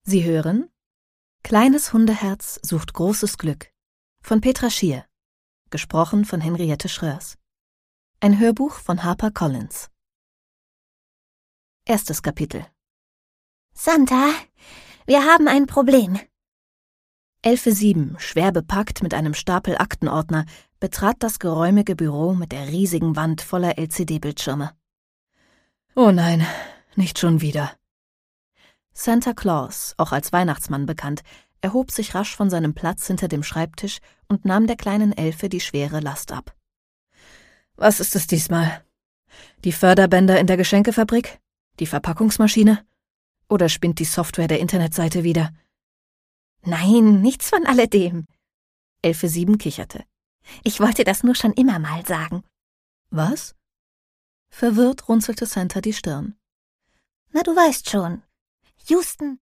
Sie hören Kleines Hundeherz sucht großes Glück von Petra Schier, gesprochen von Henriette Schröers. Ein Hörbuch von HarperCollins. Erstes Kapitel. Santa, wir haben ein Problem. Elfe 7, schwer bepackt mit einem Stapel Aktenordner, betrat das geräumige Büro mit der riesigen Wand voller LCD-Bildschirme. Oh nein, nicht schon wieder. Santa Claus, auch als Weihnachtsmann bekannt, erhob sich rasch von seinem Platz hinter dem Schreibtisch und nahm der kleinen Elfe die schwere Last ab. Was ist es diesmal? Die Förderbänder in der Geschenkefabrik? Die Verpackungsmaschine? Oder spinnt die Software der Internetseite wieder? Nein, nichts von alledem. Elfe 7 kicherte. Ich wollte das nur schon immer mal sagen. Was? Verwirrt runzelte Santa die Stirn. Na, du weißt schon. Houston,